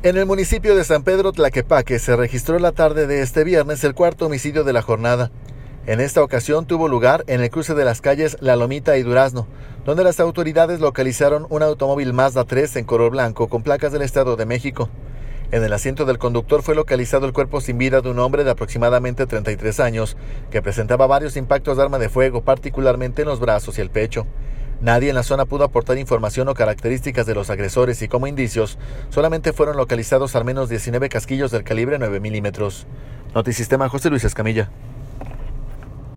En el municipio de San Pedro Tlaquepaque se registró la tarde de este viernes el cuarto homicidio de la jornada. En esta ocasión tuvo lugar en el cruce de las calles La Lomita y Durazno, donde las autoridades localizaron un automóvil Mazda 3 en color blanco con placas del Estado de México. En el asiento del conductor fue localizado el cuerpo sin vida de un hombre de aproximadamente 33 años, que presentaba varios impactos de arma de fuego, particularmente en los brazos y el pecho. Nadie en la zona pudo aportar información o características de los agresores y como indicios, solamente fueron localizados al menos 19 casquillos del calibre 9 milímetros. Notisistema, José Luis Escamilla.